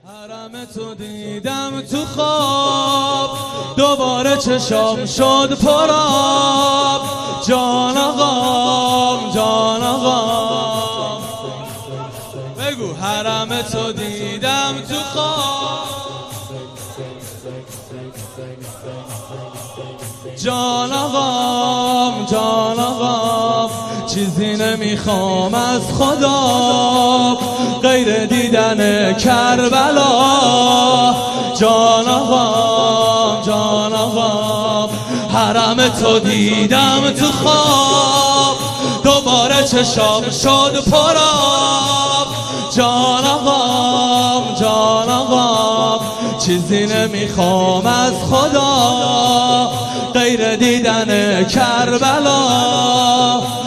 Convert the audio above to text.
حرم تو دیدم تو خواب، دوباره چشام شد پرآب. جان آقام جان آقام، بگو حرم تو دیدم تو خواب. جان آقام جان آقام، چیزی نمیخوام از خدا غیر دیدن کربلا. جان آقام جان آقام، حرم تو دیدم تو خواب، دوباره چشام شد پرآب. جان آقام جان آقام، چیزی نمیخوام از خدا غیر دیدن کربلا.